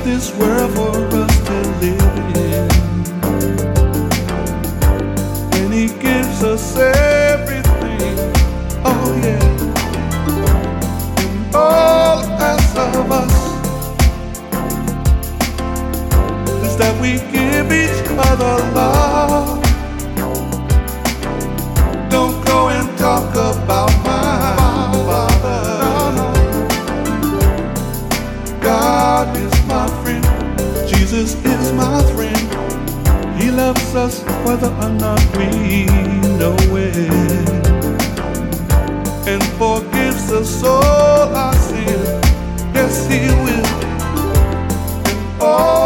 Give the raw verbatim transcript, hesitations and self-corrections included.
this world for us to live in. And he gives us everything, oh yeah. And all asks of us is that we give each other love. Don't go and talk about my Father. God is my friend, Jesus is my friend. He loves us whether or not we know it, and forgives us all our sins. Yes, he will. And all